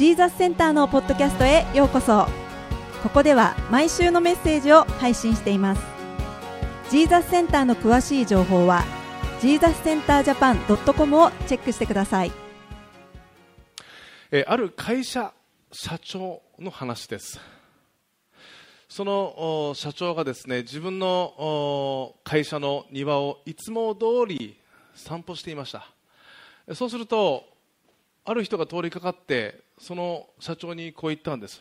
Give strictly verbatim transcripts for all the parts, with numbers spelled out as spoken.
ジーザスセンターのポッドキャストへようこそ。ここでは毎週のメッセージを配信しています。ジーザスセンターの詳しい情報はジーザスセンタージャパンドットコムをチェックしてください。 えー、ある会社社長の話です。その社長がですね、自分の会社の庭をいつも通り散歩していました。そうするとある人が通りかかってその社長にこう言ったんです。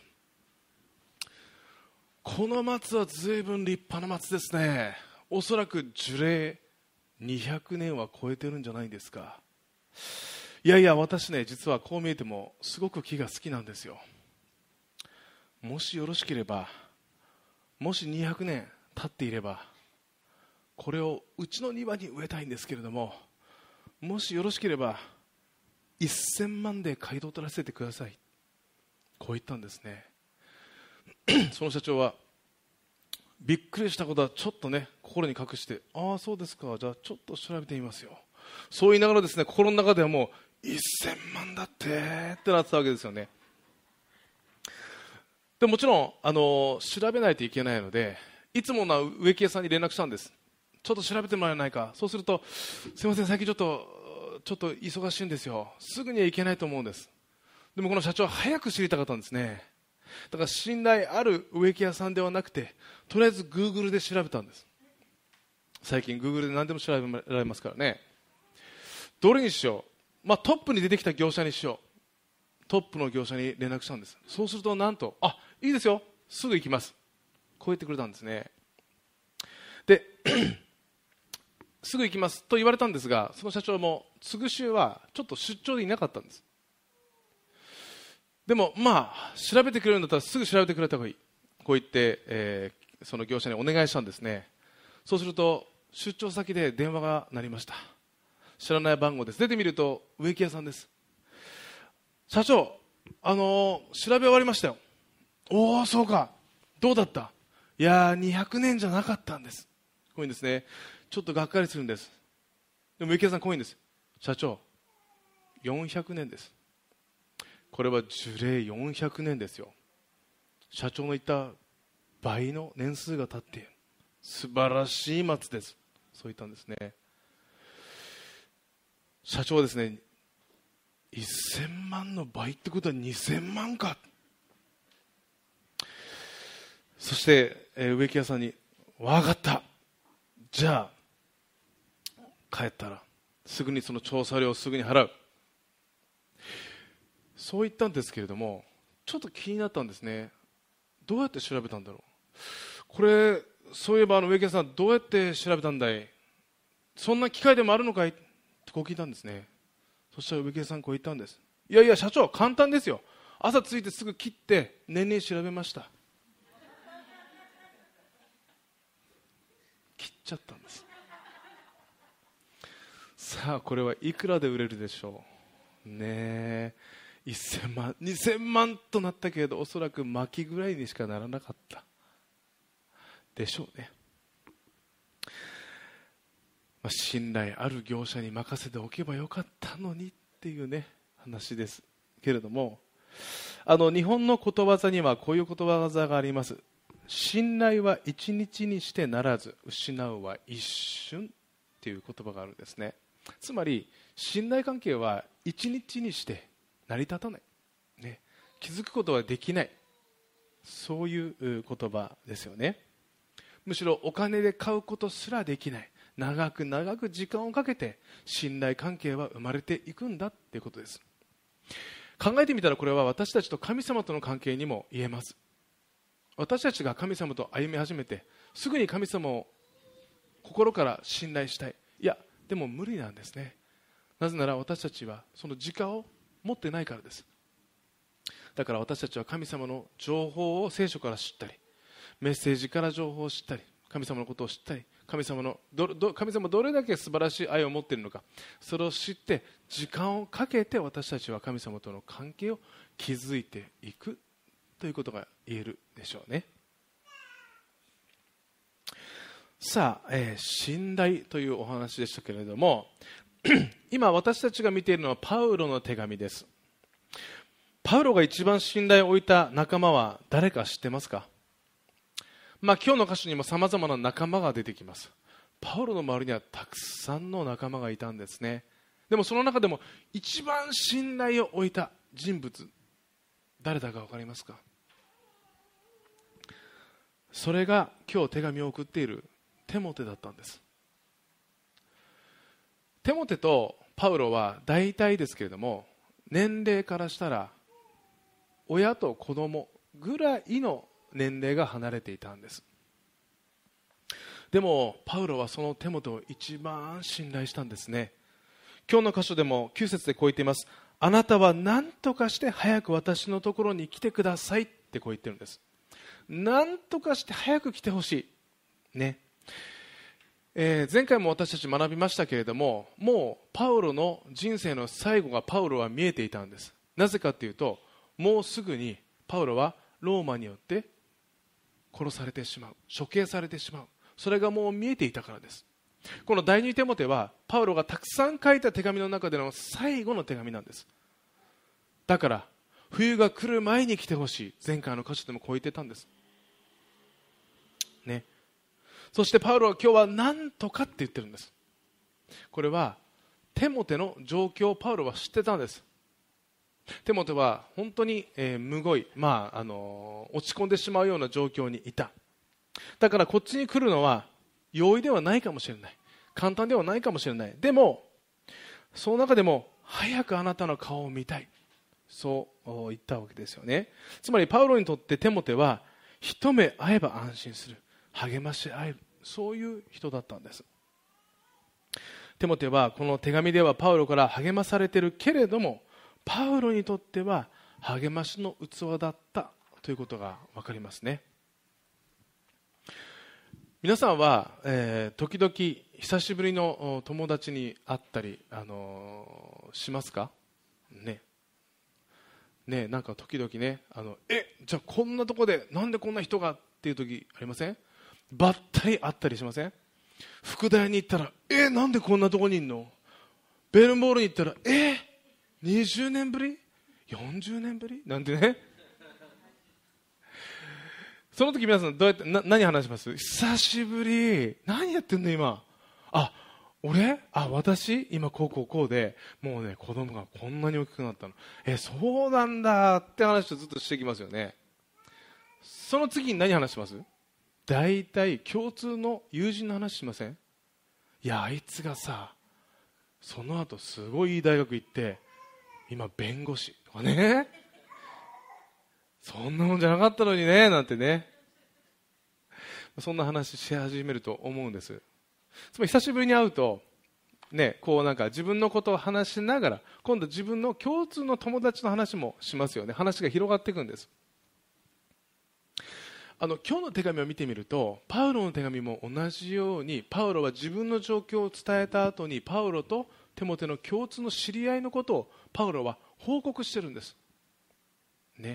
この松はずいぶん立派な松ですね。おそらく樹齢にひゃくねんは超えてるんじゃないですか。いやいや、私ね、実はこう見えてもすごく木が好きなんですよ。もしよろしければ、もしにひゃくねん経っていればこれをうちの庭に植えたいんですけれども、もしよろしければせんまんで買い取らせてください、こう言ったんですね。その社長はびっくりしたことはちょっとね心に隠して、ああそうですか、じゃあちょっと調べてみますよ、そう言いながらですね、心の中ではもうせんまんだってってなってたわけですよね。でもちろんあの調べないといけないので、いつもの植木屋さんに連絡したんです。ちょっと調べてもらえないか。そうすると、すいません、最近ちょっとちょっと忙しいんですよ、すぐには行けないと思うんです。でもこの社長は早く知りたかったんですね。だから信頼ある植木屋さんではなくて、とりあえず Google で調べたんです。最近 Google で何でも調べられますからね。どれにしよう、まあ、トップに出てきた業者にしよう。トップの業者に連絡したんです。そうするとなんと、あ、いいですよ、すぐ行きます、こう言ってくれたんですね。ですぐ行きますと言われたんですが、その社長も次週はちょっと出張でいなかったんです。でもまあ調べてくれるんだったらすぐ調べてくれた方がいい、こう言って、えー、その業者にお願いしたんですね。そうすると出張先で電話が鳴りました。知らない番号です。出てみると植木屋さんです。社長、あのー、調べ終わりましたよ。おお、そうか、どうだった。いやーにひゃくねんじゃなかったんです、こういうんですね。ちょっとがっかりするんです。でも植木屋さんこういうんです。社長、よんひゃくねんです。これは樹齢よんひゃくねんですよ。社長の言った倍の年数が経っている素晴らしい松です、そう言ったんですね。社長はですね、せんまんの倍ってことはにせんまんか。そして、えー、植木屋さんに、分かった、じゃあ帰ったらすぐにその調査料をすぐに払う、そう言ったんですけれども、ちょっと気になったんですね。どうやって調べたんだろう、これそういえばあの植木屋さん、どうやって調べたんだい、そんな機械でもあるのかいってこう聞いたんですね。そしたら植木屋さんこう言ったんです。いやいや社長、簡単ですよ、朝着いてすぐ切って年々調べました、切っちゃったんです。さあこれはいくらで売れるでしょうねえ。せんまん、にせんまんとなったけれど、おそらく薪ぐらいにしかならなかったでしょうね。まあ、信頼ある業者に任せておけばよかったのにっていうね話ですけれども、あの日本のことわざにはこういうことわざがあります。信頼は一日にしてならず、失うは一瞬っていう言葉があるんですね。つまり信頼関係は一日にして成り立たない、ね、気づくことはできない、そういう言葉ですよね。むしろお金で買うことすらできない、長く長く時間をかけて信頼関係は生まれていくんだということです。考えてみたらこれは私たちと神様との関係にも言えます。私たちが神様と歩み始めてすぐに神様を心から信頼したい、いやでも無理なんですね。なぜなら私たちはその時間を持ってないからです。だから私たちは神様の情報を聖書から知ったり、メッセージから情報を知ったり、神様のことを知ったり、神様のどど神様どれだけ素晴らしい愛を持っているのか、それを知って時間をかけて私たちは神様との関係を築いていくということが言えるでしょうね。さあ、えー、信頼というお話でしたけれども今私たちが見ているのはパウロの手紙です。 パウロが一番信頼を置いた仲間は誰か知ってますか？まあ、今日の箇所にもさまざまな仲間が出てきます。パウロの周りにはたくさんの仲間がいたんですね。でもその中でも一番信頼を置いた人物、誰だか分かりますか？それが今日手紙を送っているテモテだったんです。テモテとパウロは大体ですけれども、年齢からしたら親と子供ぐらいの年齢が離れていたんです。でもパウロはそのテモテを一番信頼したんですね。今日の箇所でもきゅう節でこう言っています。あなたは何とかして早く私のところに来てくださいってこう言ってるんです。何とかして早く来てほしいね。えー、前回も私たち学びましたけれども、もうパウロの人生の最後がパウロは見えていたんです。なぜかというと、もうすぐにパウロはローマによって殺されてしまう、処刑されてしまう、それがもう見えていたからです。この第二テモテはパウロがたくさん書いた手紙の中での最後の手紙なんです。だから冬が来る前に来てほしい、前回の箇所でもこう言ってたんですね。そしてパウロは今日は何とかって言ってるんです。これはテモテの状況をパウロは知ってたんです。テモテは本当に、えー、むごい、まああのー、落ち込んでしまうような状況にいた。だからこっちに来るのは容易ではないかもしれない、簡単ではないかもしれない。でもその中でも早くあなたの顔を見たい、そう言ったわけですよね。つまりパウロにとってテモテは一目会えば安心する、励まし合える、そういう人だったんです。テモテはこの手紙ではパウロから励まされているけれども、パウロにとっては励ましの器だったということが分かりますね。皆さんは、えー、時々久しぶりの友達に会ったり、あのー、しますかね。ね、なんか時々ね、あのえじゃあこんなとこでなんでこんな人がっていう時ありません？ばったり会ったりしません？福田屋に行ったらえなんでこんなとこにいんの？ベルンボールに行ったらえにじゅうねんぶりよんじゅうねんぶりなんてね。その時皆さんどうやってな何話します？久しぶり、何やってんの今。あ、俺あ私今こうこうこうで、もうね子供がこんなに大きくなったの。えそうなんだって話をずっとしてきますよね。その次に何話します？大体共通の友人の話しません？いやあいつがさその後すごいいい大学行って今弁護士とかね、そんなもんじゃなかったのにねなんてね、そんな話し始めると思うんです。つまり久しぶりに会うとね、こうなんか自分のことを話しながら今度自分の共通の友達の話もしますよね。話が広がっていくんです。あの今日の手紙を見てみると、パウロの手紙も同じようにパウロは自分の状況を伝えた後にパウロとテモテの共通の知り合いのことをパウロは報告してるんですね。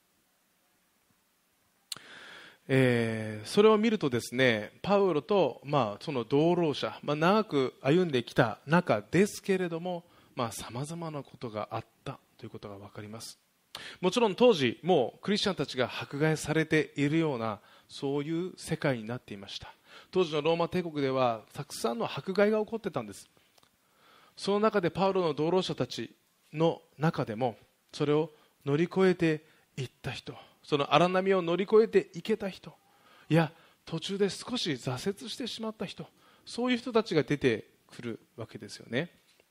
えー、それを見るとですね、パウロと、まあ、その同労者、まあ、長く歩んできた中ですけれども、さまざまなことがあったということが分かります。もちろん当時もうクリスチャンたちが迫害されているようなそういう世界になっていました。当時のローマ帝国ではたくさんの迫害が起こってたんです。その中でパウロの同労者たちの中でもそれを乗り越えていった人、その荒波を乗り越えていけた人、いや途中で少し挫折してしまった人、そういう人たちが出てくるわけですよね。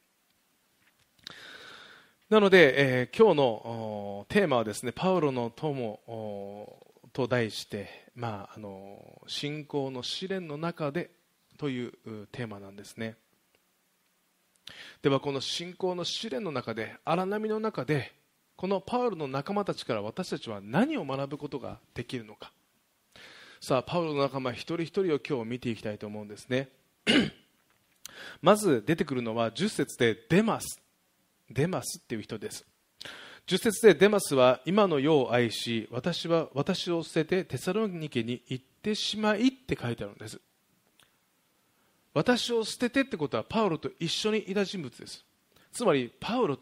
なので、えー、今日のテーマはですね、パウロの友と題して、まあ、あの信仰の試練の中でというテーマなんですね。ではこの信仰の試練の中で、荒波の中で、このパウロの仲間たちから私たちは何を学ぶことができるのか。さあパウロの仲間一人一人を今日見ていきたいと思うんですね。まず出てくるのはじゅっ節でデマスデマスっていう人です。じゅっ節でデマスは今の世を愛し、私は私を捨ててテサロニケに行ってしまいって書いてあるんです。私を捨ててってことはパウロと一緒にいた人物です。つまりパウロと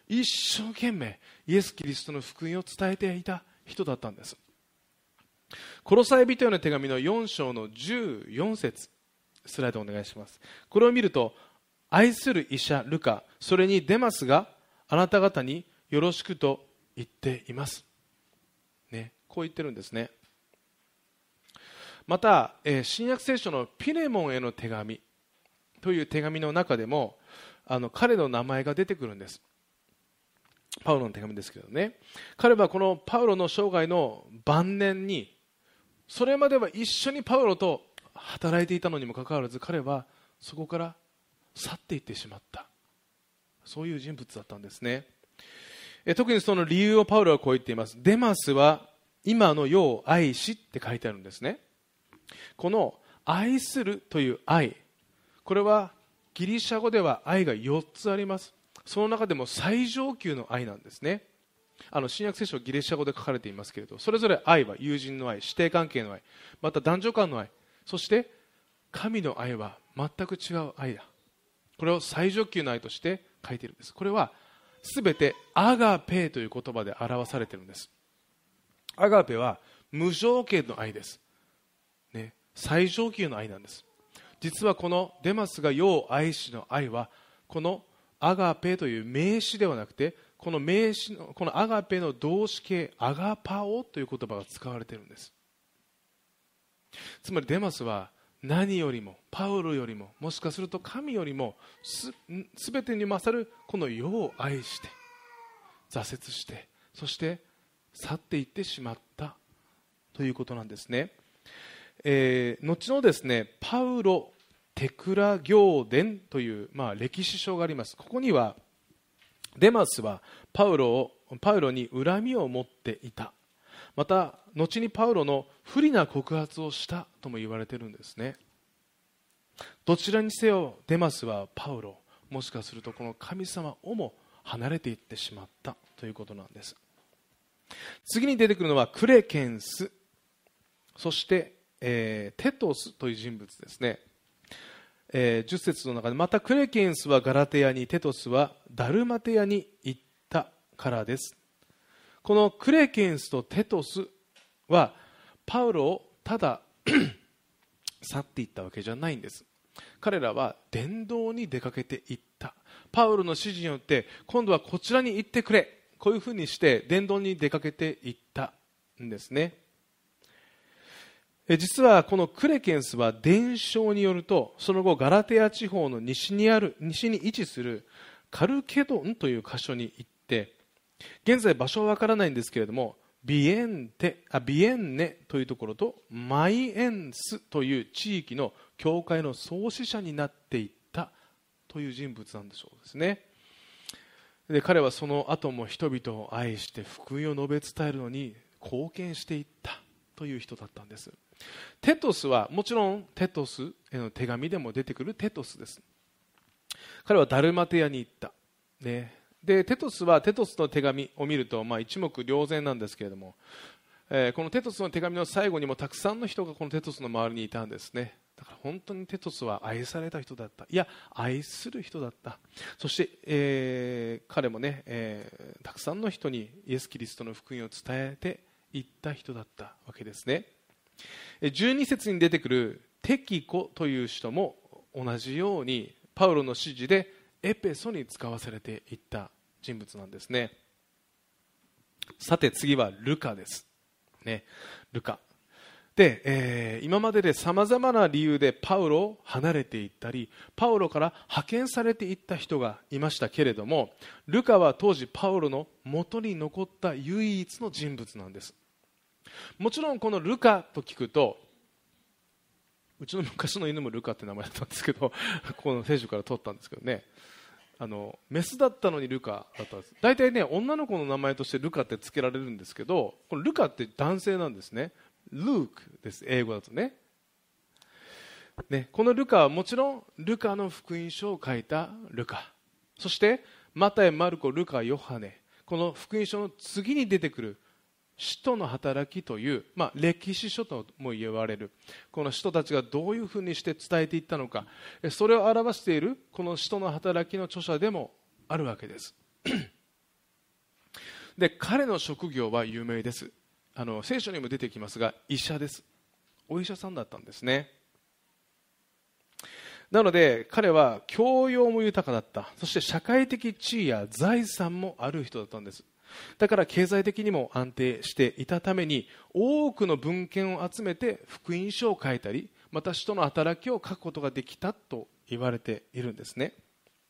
一生懸命イエス・キリストの福音を伝えていた人だったんです。コロサイ人への手紙のよん章のじゅうよん節、スライドお願いします。これを見ると、愛する医者ルカ、それにデマスがあなた方によろしくと言っています、ね、こう言ってるんですね。また、えー、新約聖書のピレモンへの手紙という手紙の中でも、あの彼の名前が出てくるんです。パウロの手紙ですけどね。彼はこのパウロの生涯の晩年に、それまでは一緒にパウロと働いていたのにもかかわらず、彼はそこから去っていってしまった、そういう人物だったんですね。え特にその理由をパウロはこう言っています。デマスは今の世を愛しって書いてあるんですね。この愛するという愛、これはギリシャ語では愛がよっつあります。その中でも最上級の愛なんですね。あの新約聖書はギリシャ語で書かれていますけれど、それぞれ愛は友人の愛、師弟関係の愛、また男女間の愛、そして神の愛は全く違う愛だ。これを最上級の愛として書いているんです。これはすべてアガペという言葉で表されているんです。アガペは無条件の愛です、ね、最上級の愛なんです。実はこのデマスが世を愛しの愛は、このアガペという名詞ではなくて、この名詞のこのアガペの動詞形アガパオという言葉が使われているんです。つまりデマスは何よりもパウロよりも、もしかすると神よりもす全てに勝るこの世を愛して挫折して、そして去っていってしまったということなんですね。えー、後のですねパウロテクラ行伝という、まあ、歴史書があります。ここにはデマスはパウロをパウロに恨みを持っていた、また後にパウロの不利な告発をしたとも言われているんですね。どちらにせよデマスはパウロ、もしかするとこの神様をも離れていってしまったということなんです。次に出てくるのはクレケンス、そして、えー、テトスという人物ですね。えー、じゅっ節の中で、またクレケンスはガラテヤに、テトスはダルマテヤに行ったからです。このクレケンスとテトスはパウロをただ去っていったわけじゃないんです。彼らは伝道に出かけていった。パウロの指示によって今度はこちらに行ってくれ、こういうふうにして伝道に出かけていったんですね。実はこのクレケンスは伝承によると、その後ガラテヤ地方の西にある西に位置するカルケドンという箇所に行って、現在場所はわからないんですけれども、ビエンテあビエンネというところとマイエンスという地域の教会の創始者になっていったという人物なんでしょうですね。で彼はその後も人々を愛して福音を述べ伝えるのに貢献していったという人だったんです。テトスはもちろんテトスへの手紙でも出てくるテトスです。彼はダルマテヤに行った、ね、でテトスはテトスの手紙を見ると、まあ、一目瞭然なんですけれども、えー、このテトスの手紙の最後にもたくさんの人がこのテトスの周りにいたんですね。だから本当にテトスは愛された人だった、いや愛する人だった。そして、えー、彼もね、えー、たくさんの人にイエス・キリストの福音を伝えていった人だったわけですね。じゅうに節に出てくるテキコという人も同じようにパウロの指示でエペソに使わされていった人物なんですね。さて次はルカです、ね、ルカで、えー、今まででさまざまな理由でパウロを離れていったり、パウロから派遣されていった人がいましたけれども、ルカは当時パウロの元に残った唯一の人物なんです。もちろんこのルカと聞くと、うちの昔の犬もルカって名前だったんですけどこの聖書から取ったんですけどね、あのメスだったのにルカだったんです。大体ね女の子の名前としてルカって付けられるんですけど、このルカって男性なんですね。ルークです、英語だと ね, ねこのルカはもちろんルカの福音書を書いたルカ、そしてマタイ、マルコ、ルカ、ヨハネ、この福音書の次に出てくる使徒の働きという、まあ、歴史書とも言われるこの使徒たちがどういうふうにして伝えていったのか、それを表しているこの使徒の働きの著者でもあるわけですで彼の職業は有名です。あの聖書にも出てきますが、医者です。お医者さんだったんですね。なので彼は教養も豊かだった。そして社会的地位や財産もある人だったんです。だから経済的にも安定していたために、多くの文献を集めて福音書を書いたり、また使徒の働きを書くことができたと言われているんですね。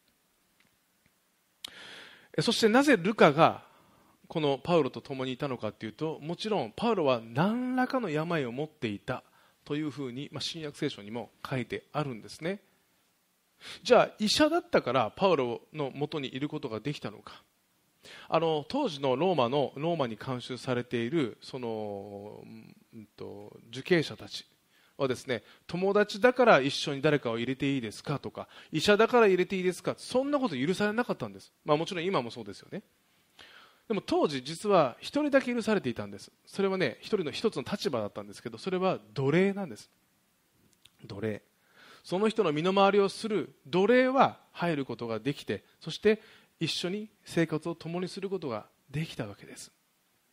そしてなぜルカがこのパウロと共にいたのかというと、もちろんパウロは何らかの病を持っていたというふうに、まあ、新約聖書にも書いてあるんですね。じゃあ医者だったからパウロの元にいることができたのか。あの当時のローマのローマに監修されているその、うんと、受刑者たちはですね、友達だから一緒に誰かを入れていいですかとか、医者だから入れていいですか、そんなこと許されなかったんです。まあ、もちろん今もそうですよね。でも当時実は一人だけ許されていたんです。それはね、一人の一つの立場だったんですけど、それは奴隷なんです。奴隷、その人の身の回りをする奴隷は入ることができて、そして一緒に生活を共にすることができたわけです。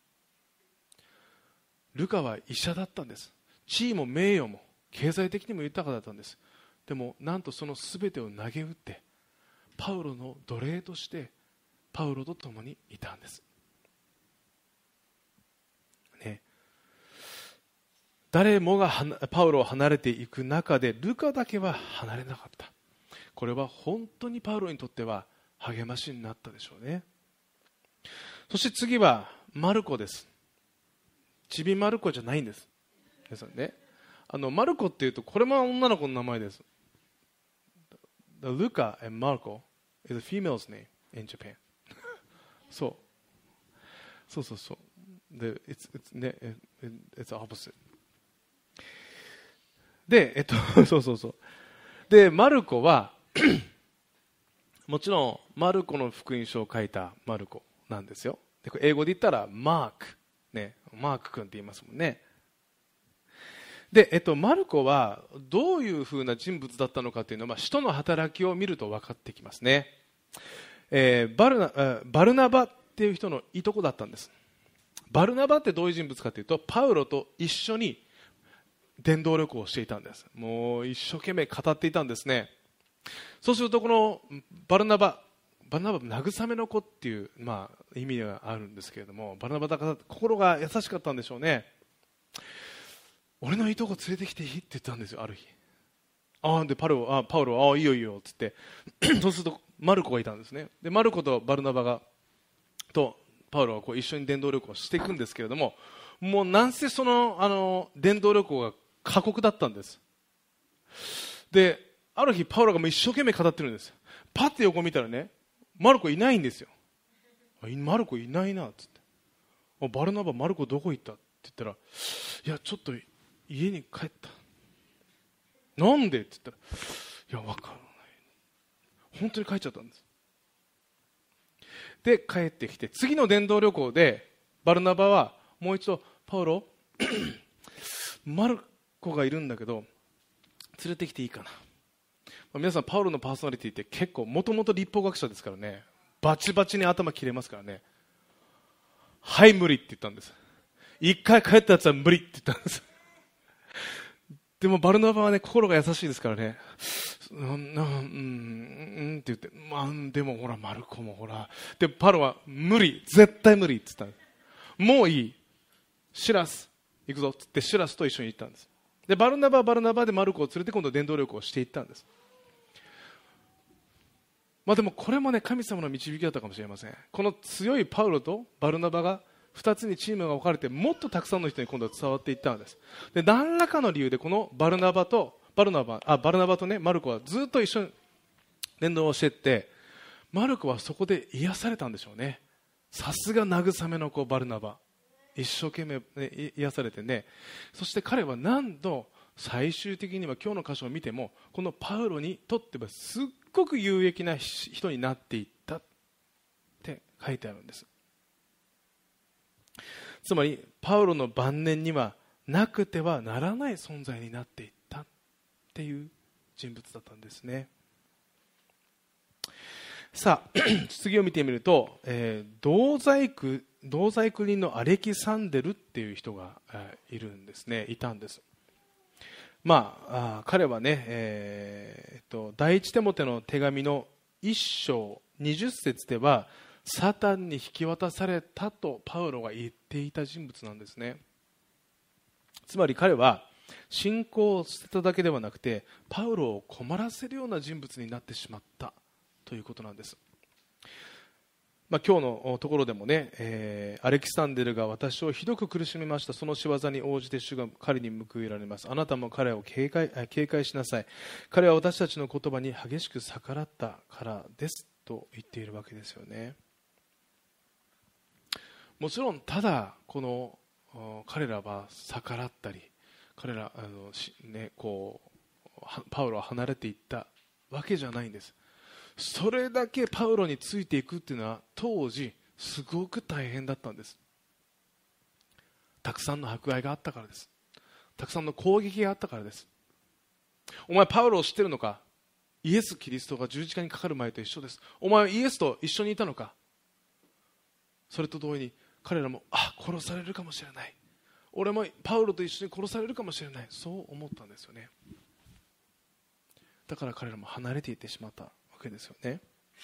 ルカは医者だったんです。地位も名誉も経済的にも豊かだったんです。でもなんとその全てを投げ打ってパウロの奴隷としてパウロと共にいたんですね。誰もがパウロを離れていく中でルカだけは離れなかった。これは本当にパウロにとっては励ましになったでしょうね。そして次はマルコです。ちびマルコじゃないんです。皆さんね、あのマルコっていうとこれも女の子の名前です。The Luca and Marco is a female's name in Japan. そうそうそうそう。で、it's, it's, ね、it's opposite. で、えっと、そうそうそう。で、マルコはもちろんマルコの福音書を書いたマルコなんですよ。で英語で言ったらマーク、ね、マーク君って言いますもんね。で、えっと、マルコはどういうふうな人物だったのかというのは、まあ、使徒の働きを見ると分かってきますね。えー、バルナ、バルナバっていう人のいとこだったんです。バルナバってどういう人物かというと、パウロと一緒に伝道旅行をしていたんです。もう一生懸命語っていたんですね。そうするとこのバルナバ、バルナバ慰めの子っていう、まあ、意味があるんですけれども、バルナバだから心が優しかったんでしょうね。俺のいとこ連れてきていいって言ったんですよ、ある日。あでパルあパウロ、あいいよいいよって言ってそうするとマルコがいたんですね。でマルコとバルナバがとパウロがこう一緒に伝道旅行をしていくんですけれども、もうなんせその、あの伝道旅行が過酷だったんです。である日パウロがもう一生懸命語ってるんです。パッて横見たらね、マルコいないんですよ。あマルコいないなっつって、あバルナバマルコどこ行ったって言ったら、いやちょっと家に帰った。なんでって言ったら、いや分からない、本当に帰っちゃったんです。で帰ってきて次の伝道旅行でバルナバはもう一度、パウロマルコがいるんだけど連れてきていいかな。皆さんパウロのパーソナリティって結構もともと立法学者ですからね、バチバチに頭切れますからね。はい無理って言ったんです。一回帰ったやつは無理って言ったんです。でもバルナバはね心が優しいですからね、うんうんうんって言って、まあ、でもほらマルコもほらでパウロは無理絶対無理って言ったんです。もういいシラス行くぞって言ってシラスと一緒に行ったんです。でバルナバはバルナバでマルコを連れて今度伝道旅行をしていったんです。まあ、でもこれもね神様の導きだったかもしれません。この強いパウロとバルナバがふたつにチームが分かれてもっとたくさんの人に今度は伝わっていったんです。で何らかの理由でこのバルナバとバルナバあバルナバとねマルコはずっと一緒に伝道をしていって、マルコはそこで癒されたんでしょうね。さすが慰めの子バルナバ、一生懸命、ね、癒されてね。そして彼は何度最終的には今日の箇所を見てもこのパウロにとってはすっごく有益な人になっていったって書いてあるんです。つまりパウロの晩年にはなくてはならない存在になっていったっていう人物だったんですね。さあ次を見てみると、えー、同細工同細工人のアレキサンデルっていう人がいるんですね、いたんです。まあ、あ彼はね、えー、っと第一テモテの手紙のいっ章にじゅっ節ではサタンに引き渡されたとパウロが言っていた人物なんですね。つまり彼は信仰を捨てただけではなくてパウロを困らせるような人物になってしまったということなんです。まあ、今日のところでもね、えー、アレキサンデルが私をひどく苦しめました。その仕業に応じて主が彼に報いられます。あなたも彼を警戒、警戒しなさい。彼は私たちの言葉に激しく逆らったからですと言っているわけですよね。もちろんただこの彼らは逆らったり彼らあの、ね、こうパウロは離れていったわけじゃないんです。それだけパウロについていくっていうのは当時すごく大変だったんです。たくさんの迫害があったからです。たくさんの攻撃があったからです。お前パウロを知ってるのか。イエス・キリストが十字架にかかる前と一緒です。お前はイエスと一緒にいたのか。それと同様に彼らもあ殺されるかもしれない、俺もパウロと一緒に殺されるかもしれない、そう思ったんですよね。だから彼らも離れていってしまったわけですよね。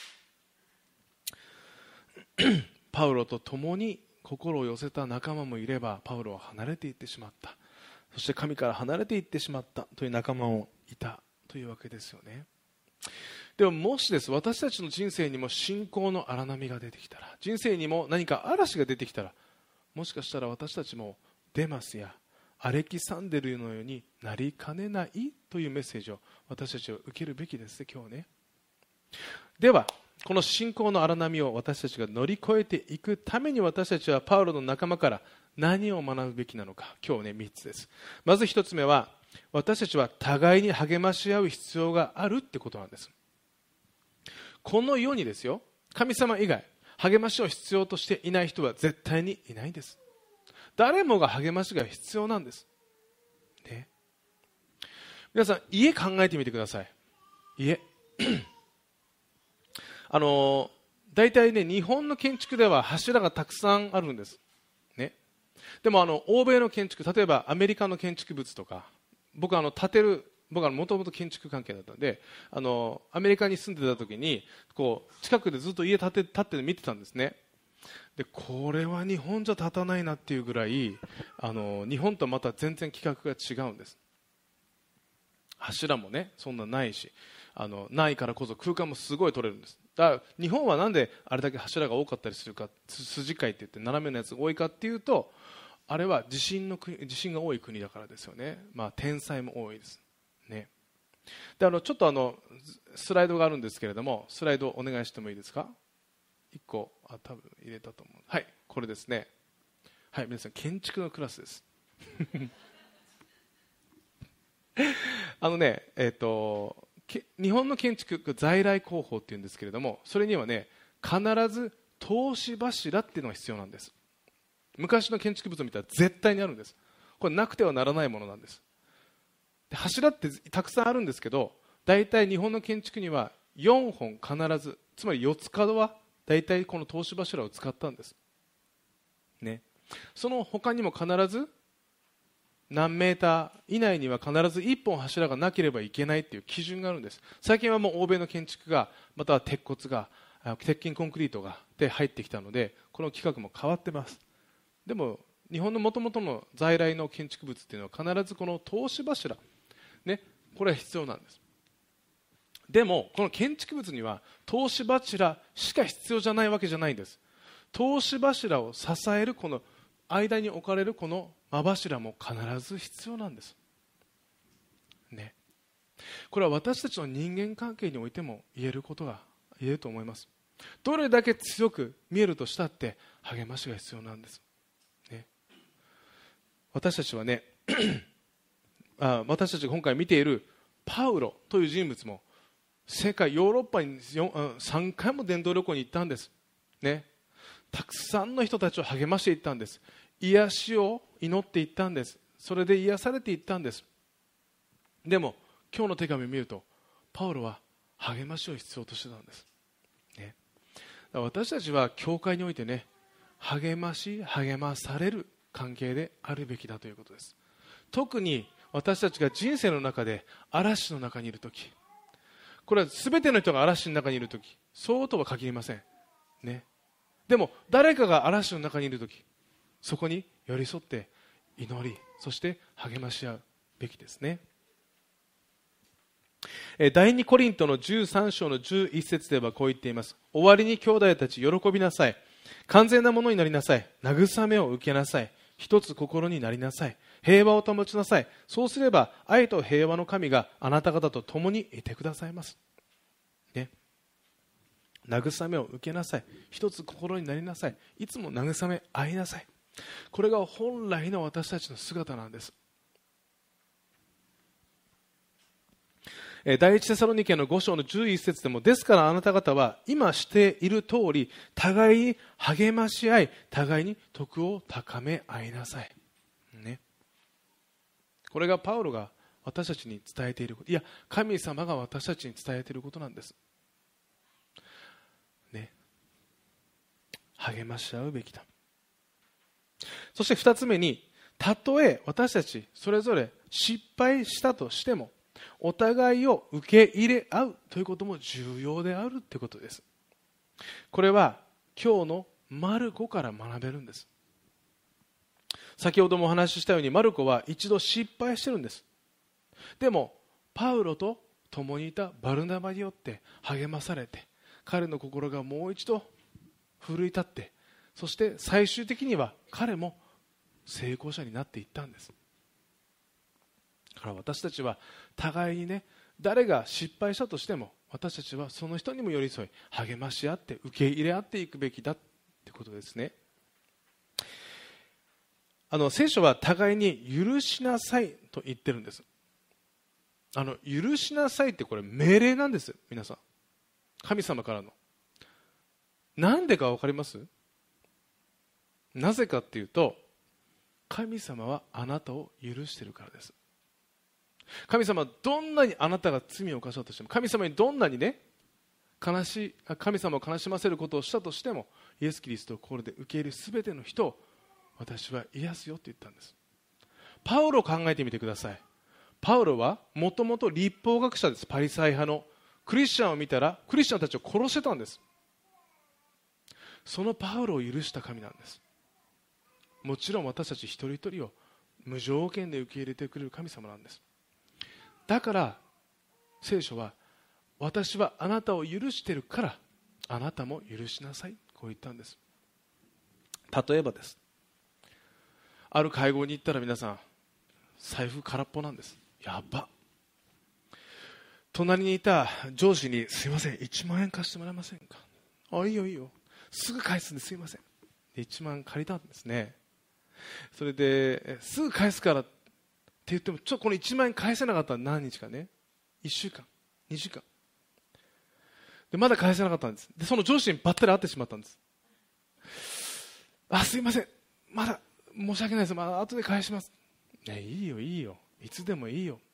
パウロと共に心を寄せた仲間もいればパウロは離れていってしまった、そして神から離れていってしまったという仲間もいたというわけですよね。でももしです、私たちの人生にも信仰の荒波が出てきたら、人生にも何か嵐が出てきたら、もしかしたら私たちもデマスやアレキサンデルのようになりかねないというメッセージを私たちは受けるべきですね、今日ね。ではこの信仰の荒波を私たちが乗り越えていくために私たちはパウロの仲間から何を学ぶべきなのか、今日ねみっつです。まずひとつめは、私たちは互いに励まし合う必要があるってことなんです。この世にですよ、神様以外励ましを必要としていない人は絶対にいないんです。誰もが励ましが必要なんです、ね、皆さん家考えてみてください。家あの大体ね、日本の建築では柱がたくさんあるんです、ね、でもあの欧米の建築、例えばアメリカの建築物とか、僕はあの建てる僕はもともと建築関係だったので、あのアメリカに住んでた時にこう近くでずっと家建て建って見てたんですね。でこれは日本じゃ建たないなっていうぐらい、あの日本とまた全然規格が違うんです。柱もねそんなないし、あのないからこそ空間もすごい取れるんです。だから日本はなんであれだけ柱が多かったりするか、筋交いって言って斜めのやつが多いかっていうと、あれは地震の国、地震が多い国だからですよね。まあ天災も多いですね。であのちょっとあのスライドがあるんですけれども、スライドお願いしてもいいですか。いっこあ多分入れたと思う。はい、これですね。はい、皆さん建築のクラスですあのね、えーと日本の建築在来工法っていうんですけれども、それにはね必ず通し柱っていうのが必要なんです。昔の建築物を見たら絶対にあるんです。これなくてはならないものなんです。で柱ってたくさんあるんですけど、大体日本の建築にはよんほん必ず、つまり四つ角は大体この通し柱を使ったんです、ね、その他にも必ず何メーター以内には必ずいっぽん柱がなければいけないという基準があるんです。最近はもう欧米の建築がまたは鉄骨が鉄筋コンクリートがで入ってきたので、この規格も変わってます。でも日本の元々の在来の建築物っていうのは必ずこの通し柱、ね、これは必要なんです。でもこの建築物には通し柱しか必要じゃないわけじゃないんです。通し柱を支えるこの間に置かれるこの間柱も必ず必要なんです、ね、これは私たちの人間関係においても言えることが言えると思います。どれだけ強く見えるとしたって励ましが必要なんです、ね、私たちはねあ私たちが今回見ているパウロという人物も世界ヨーロッパにさんかいも伝道旅行に行ったんです、ね、たくさんの人たちを励ましていったんです。癒しを祈っていったんです。それで癒されていったんです。でも今日の手紙を見るとパウロは励ましを必要としてたんです、ね、私たちは教会においてね励まし励まされる関係であるべきだということです。特に私たちが人生の中で嵐の中にいるとき、これは全ての人が嵐の中にいるとき、そうとは限りません、ね、でも誰かが嵐の中にいるとき、そこに寄り添って祈り、そして励まし合うべきですね。第二コリントのじゅうさん章のじゅういち節ではこう言っています。終わりに兄弟たち喜びなさい、完全なものになりなさい、慰めを受けなさい、一つ心になりなさい、平和を保ちなさい、そうすれば愛と平和の神があなた方と共にいてくださいます、ね、慰めを受けなさい、一つ心になりなさい、いつも慰め合いなさい。これが本来の私たちの姿なんです。第一テサロニケのご章のじゅういち節でも、ですからあなた方は今している通り互いに励まし合い、互いに徳を高め合いなさい、ね、これがパウロが私たちに伝えていること、いや神様が私たちに伝えていることなんです、ね、励まし合うべきだ。そして二つ目に、たとえ私たちそれぞれ失敗したとしてもお互いを受け入れ合うということも重要であるということです。これは今日のマルコから学べるんです。先ほどもお話ししたように、マルコは一度失敗してるんです。でもパウロと共にいたバルナバによって励まされて、彼の心がもう一度奮い立って、そして最終的には彼も成功者になっていったんです。だから私たちは互いにね、誰が失敗したとしても私たちはその人にも寄り添い励まし合って受け入れ合っていくべきだってことですね。あの聖書は互いに許しなさいと言ってるんです。あの許しなさいってこれ命令なんです。皆さん、神様からの。なんでか分かります？なぜかっていうと、神様はあなたを許しているからです。神様はどんなにあなたが罪を犯したとしても、神様にどんなにね、悲しい神様を悲しませることをしたとしても、イエス・キリストを心で受け入れるすべての人を私は癒すよって言ったんです。パウロを考えてみてください。パウロはもともと律法学者です。パリサイ派のクリスチャンを見たらクリスチャンたちを殺してたんです。そのパウロを許した神なんです。もちろん私たち一人一人を無条件で受け入れてくれる神様なんです。だから聖書は、私はあなたを許しているからあなたも許しなさい、こう言ったんです。例えばです。ある会合に行ったら皆さん財布空っぽなんです。やば。隣にいた上司に、すいませんいちまんえん貸してもらえませんか。あ、いいよいいよ、すぐ返すんですいません。でいちまん借りたんですね。それですぐ返すからって言っても、ちょっとこのいちまんえん返せなかったら何日かね、いっしゅうかんにしゅうかんでまだ返せなかったんです。でその上司にばったり会ってしまったんです。あ、すいません、まだ申し訳ないです、まだ後で返します。ね、いいよいいよ、いつでもいいよ、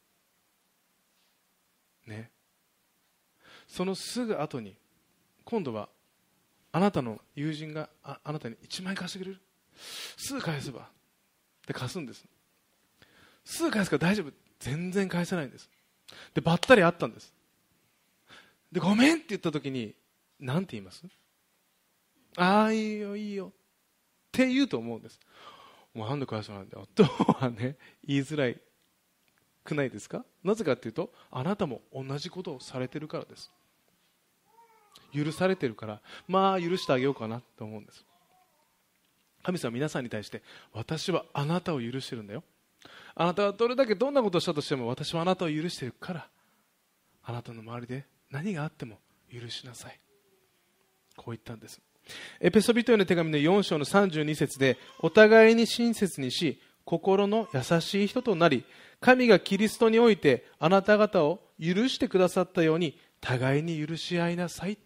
ね、そのすぐ後に今度はあなたの友人が あ, あなたにいちまんえん貸してくれる、すぐ返せばで貸すんです。すぐ返すから大丈夫、全然返せないんです。でばったり会ったんです。でごめんって言った時に何て言います？ああいいよいいよって言うと思うんです。もうなんで返さないんだよとはね、言いづらいくないですか？なぜかっていうと、あなたも同じことをされてるからです。許されてるから、まあ許してあげようかなと思うんです。神様は皆さんに対して、私はあなたを許してるんだよ、あなたはどれだけどんなことをしたとしても私はあなたを許してるから、あなたの周りで何があっても許しなさい、こう言ったんです。エペソビトへの手紙のよん章のさんじゅうに節で、お互いに親切にし心の優しい人となり、神がキリストにおいてあなた方を許してくださったように互いに許し合いなさいって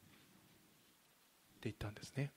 言ったんですね。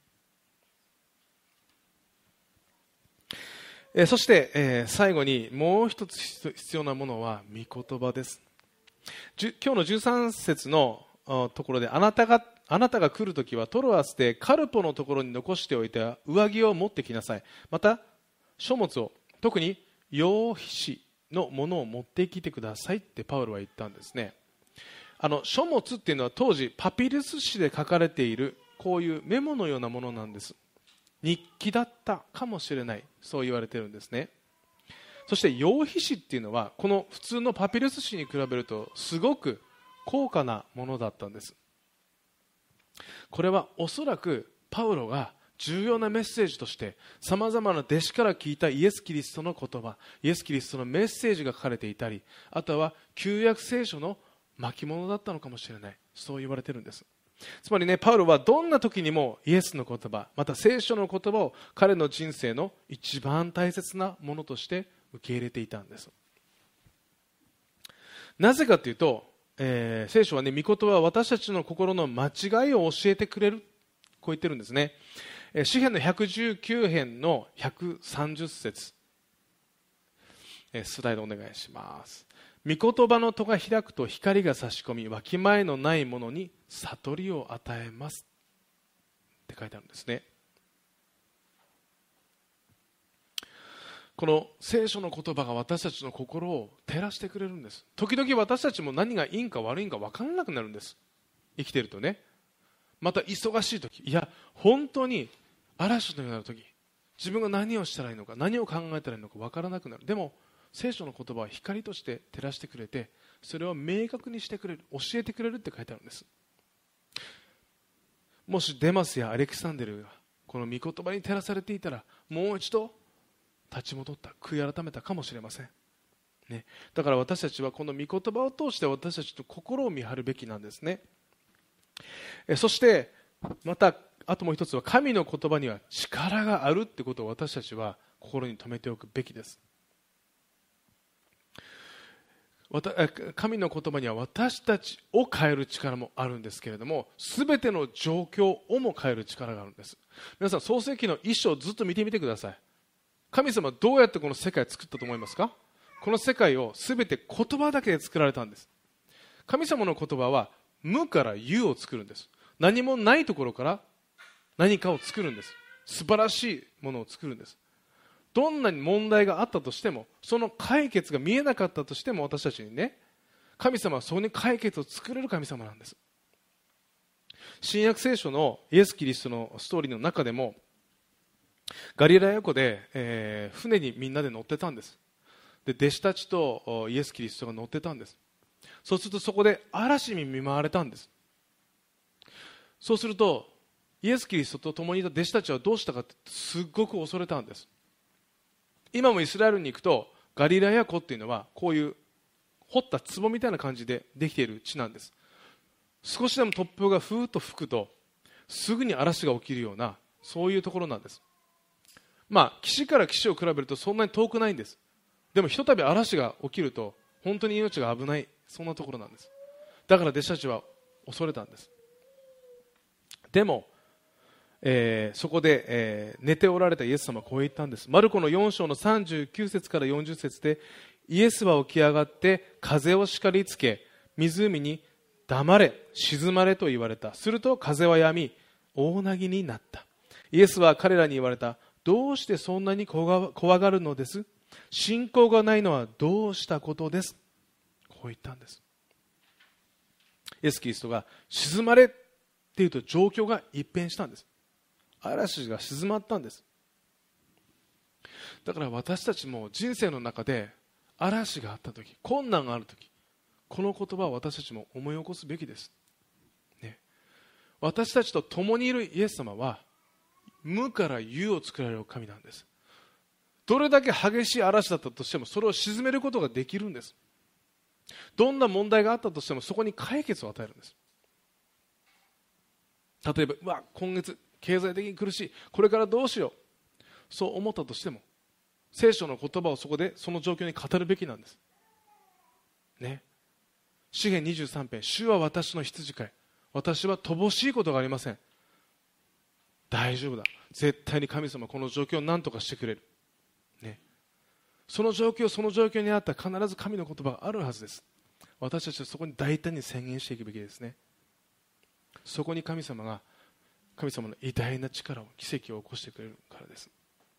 えー、そして、えー、最後にもう一つ必要なものは御言葉です。今日のじゅうさん節のところで、あなたがあなたが来るときはトロアスでカルポのところに残しておいた上着を持ってきなさい。また書物を、特に羊皮紙のものを持ってきてくださいってパウロは言ったんですね。あの書物っていうのは当時パピルス紙で書かれているこういうメモのようなものなんです。日記だったかもしれない、そう言われているんですね。そして羊皮紙っていうのはこの普通のパピルス紙に比べるとすごく高価なものだったんです。これはおそらくパウロが重要なメッセージとしてさまざまな弟子から聞いたイエス・キリストの言葉、イエス・キリストのメッセージが書かれていたり、あとは旧約聖書の巻物だったのかもしれない、そう言われているんです。つまりね、パウロはどんな時にもイエスの言葉、また聖書の言葉を彼の人生の一番大切なものとして受け入れていたんです。なぜかというと、えー、聖書はね、御言葉は私たちの心の間違いを教えてくれる、こう言ってるんですね。えー、詩編のひゃくじゅうきゅう編のひゃくさんじゅっ節、えー、スライドお願いします。御言葉の戸が開くと光が差し込み、わきまえのないものに悟りを与えますって書いてあるんですね。この聖書の言葉が私たちの心を照らしてくれるんです。時々私たちも何がいいんか悪いんか分からなくなるんです。生きているとね。また忙しい時、いや本当に嵐のような時、自分が何をしたらいいのか、何を考えたらいいのか分からなくなる。でも聖書の言葉は光として照らしてくれて、それを明確にしてくれる、教えてくれるって書いてあるんです。もしデマスやアレキサンデルがこの御言葉に照らされていたら、もう一度立ち戻った、悔い改めたかもしれません、ね、だから私たちはこの御言葉を通して私たちの心を見張るべきなんですね。えそしてまたあともう一つは、神の言葉には力があるってことを私たちは心に留めておくべきです。神の言葉には私たちを変える力もあるんですけれども、全ての状況をも変える力があるんです。皆さん創世記の一章をずっと見てみてください。神様はどうやってこの世界を作ったと思いますか？この世界を全て言葉だけで作られたんです。神様の言葉は無から有を作るんです。何もないところから何かを作るんです。素晴らしいものを作るんです。どんなに問題があったとしても、その解決が見えなかったとしても、私たちにね、神様はそこに解決を作れる神様なんです。新約聖書のイエス・キリストのストーリーの中でも、ガリラヤ湖で、えー、船にみんなで乗ってたんです。で、弟子たちとイエス・キリストが乗ってたんです。そうするとそこで嵐に見舞われたんです。そうするとイエス・キリストと共にいた弟子たちはどうしたかって、すっごく恐れたんです。今もイスラエルに行くとガリラヤ湖っていうのはこういう掘った壺みたいな感じでできている地なんです。少しでも突風がふーっと吹くとすぐに嵐が起きるような、そういうところなんです。まあ岸から岸を比べるとそんなに遠くないんです。でもひとたび嵐が起きると本当に命が危ない、そんなところなんです。だから弟子たちは恐れたんです。でもえー、そこで、えー、寝ておられたイエス様はこう言ったんです。マルコのよん章のさんじゅうきゅう節からよんじゅう節で、イエスは起き上がって風を叱りつけ、湖に黙れ沈まれと言われた。すると風は止み、大凪になった。イエスは彼らに言われた。どうしてそんなに怖がるのです？信仰がないのはどうしたことです？こう言ったんです。イエス・キリストが沈まれっていうと状況が一変したんです。嵐が静まったんです。だから私たちも人生の中で嵐があったとき、困難があるとき、この言葉を私たちも思い起こすべきです、ね、私たちと共にいるイエス様は無から有を作られる神なんです。どれだけ激しい嵐だったとしてもそれを鎮めることができるんです。どんな問題があったとしてもそこに解決を与えるんです。例えば、うわ今月経済的に苦しい、これからどうしよう、そう思ったとしても聖書の言葉をそこでその状況に語るべきなんです、ね、詩編にじゅうさん編、主は私の羊飼い、私は乏しいことがありません。大丈夫だ、絶対に神様この状況を何とかしてくれる、ね、その状況その状況にあったら必ず神の言葉があるはずです。私たちはそこに大胆に宣言していくべきですね。 そこに神様が神様の偉大な力を、奇跡を起こしてくれるからです。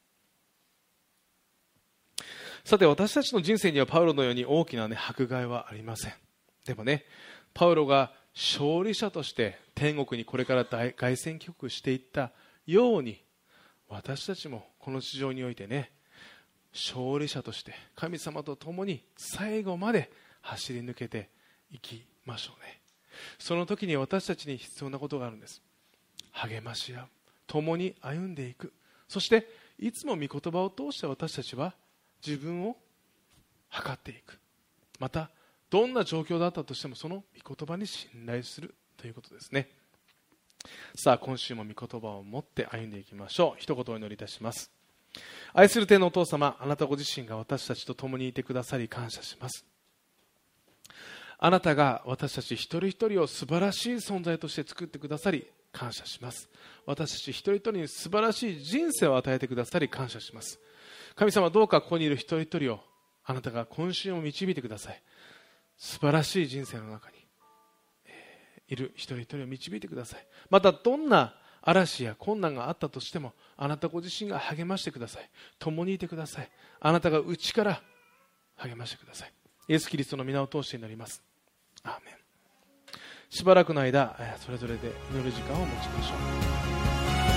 さて、私たちの人生にはパウロのように大きな、ね、迫害はありません。でもね、パウロが勝利者として天国にこれから凱旋帰国していったように、私たちもこの地上においてね、勝利者として神様と共に最後まで走り抜けていきましょうね。その時に私たちに必要なことがあるんです。励まし合う、共に歩んでいく、そしていつも御言葉を通して私たちは自分を測っていく。またどんな状況だったとしてもその御言葉に信頼するということですね。さあ、今週も御言葉を持って歩んでいきましょう。一言お祈りいたします。愛する天のお父様、あなたご自身が私たちと共にいてくださり感謝します。あなたが私たち一人一人を素晴らしい存在として作ってくださり感謝します。私たち一人一人に素晴らしい人生を与えてくださり感謝します。神様、どうかここにいる一人一人をあなたが今週も導いてください。素晴らしい人生の中に、えー、いる一人一人を導いてください。またどんな嵐や困難があったとしてもあなたご自身が励ましてください。共にいてください。あなたが内から励ましてください。イエス・キリストの皆を通して祈ります。アーメン。しばらくの間それぞれで祈る時間を持ちましょう。